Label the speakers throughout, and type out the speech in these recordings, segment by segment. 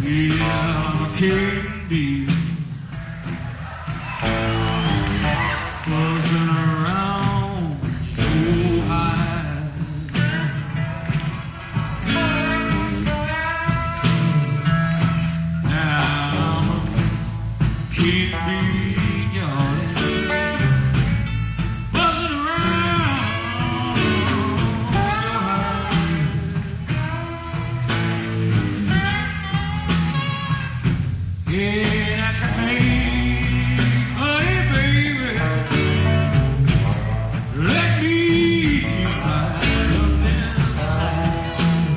Speaker 1: Yeah, I can't be buzzing around so high. Now I can't be yours, buzzing around so high. Yeah, I can't, honey, baby, let me ride up inside.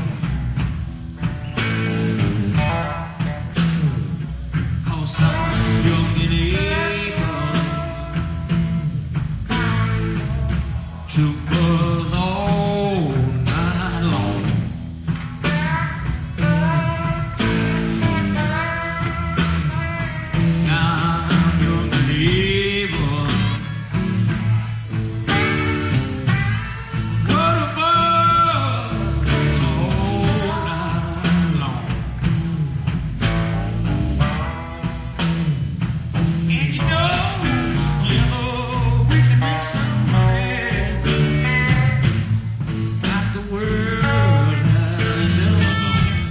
Speaker 1: 'Cause I'm young and able to buzz all night long. Now I'm young and able, what a buzz all night long. And you know, we can make some money like the world has never known.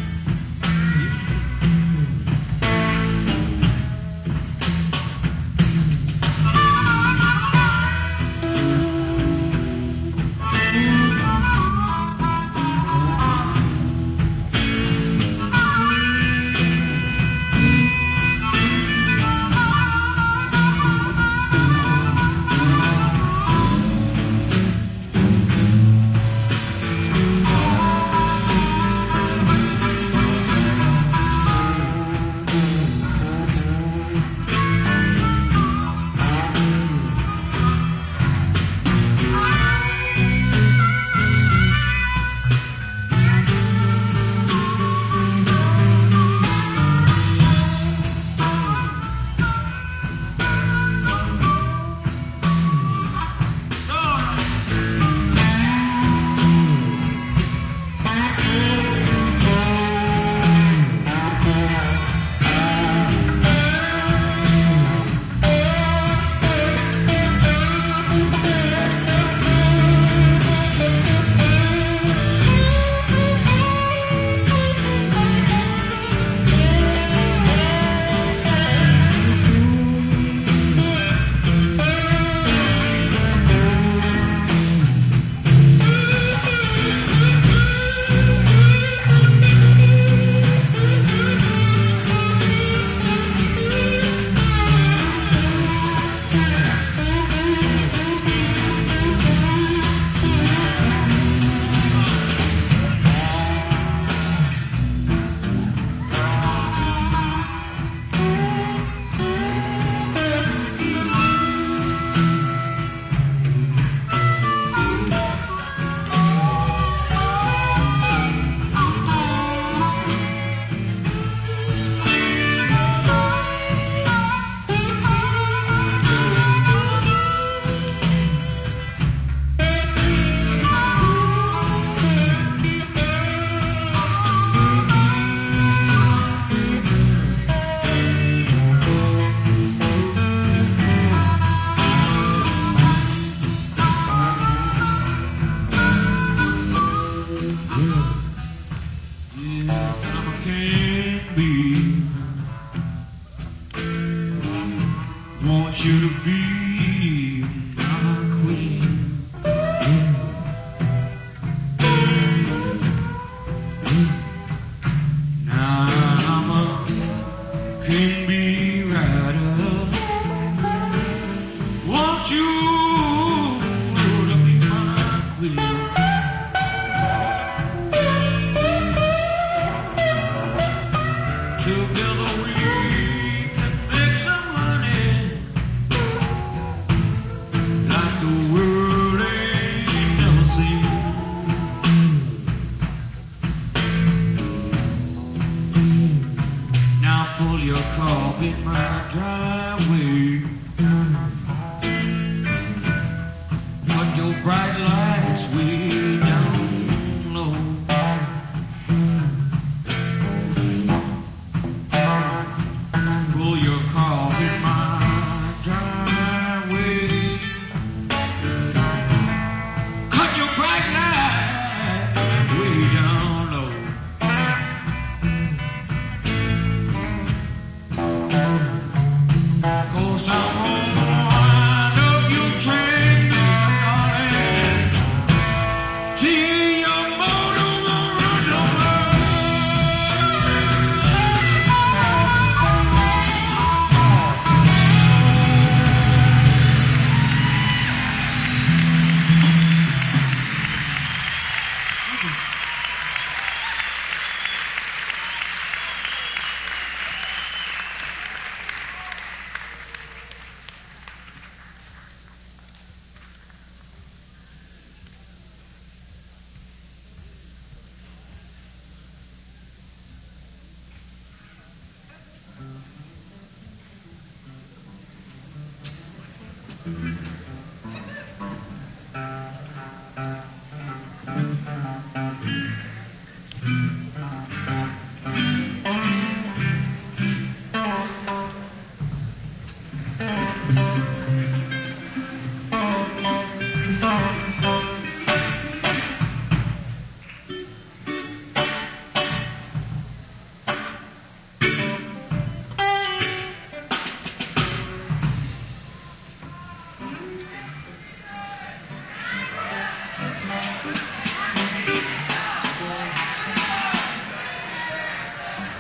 Speaker 1: Want you to be my queen. Now I'm a king bee rider. Want you to be my queen. Together we can make some money like the world ain't never seen. Now pull your car, be my driver.